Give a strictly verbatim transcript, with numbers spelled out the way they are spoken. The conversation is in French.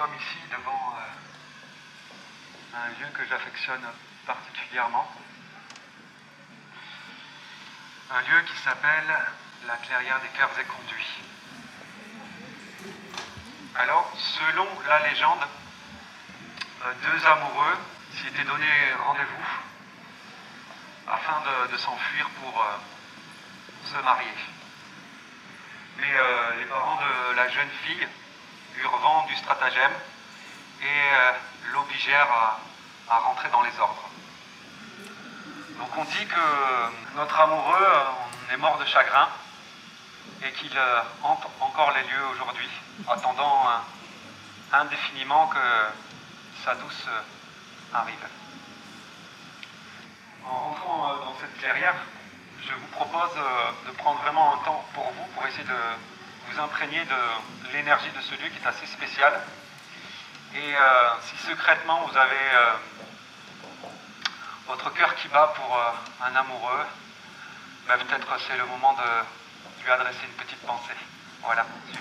sommes ici devant euh, un lieu que j'affectionne particulièrement. Un lieu qui s'appelle la clairière des cœurs éconduits. Alors, selon la légende, euh, deux amoureux s'y étaient donné rendez-vous afin de, de s'enfuir pour euh, se marier. Mais euh, les parents de la jeune fille eurent vent du stratagème et euh, l'obligèrent à, à rentrer dans les ordres. Donc on dit que notre amoureux euh, est mort de chagrin et qu'il euh, hante encore les lieux aujourd'hui, attendant euh, indéfiniment que sa douce euh, arrive. En rentrant euh, dans cette clairière, je vous propose euh, de prendre vraiment un temps pour vous, pour essayer de vous imprégner de l'énergie de ce lieu qui est assez spécial. Et euh, si secrètement vous avez euh, votre cœur qui bat pour euh, un amoureux, ben peut-être c'est le moment de lui adresser une petite pensée. Voilà.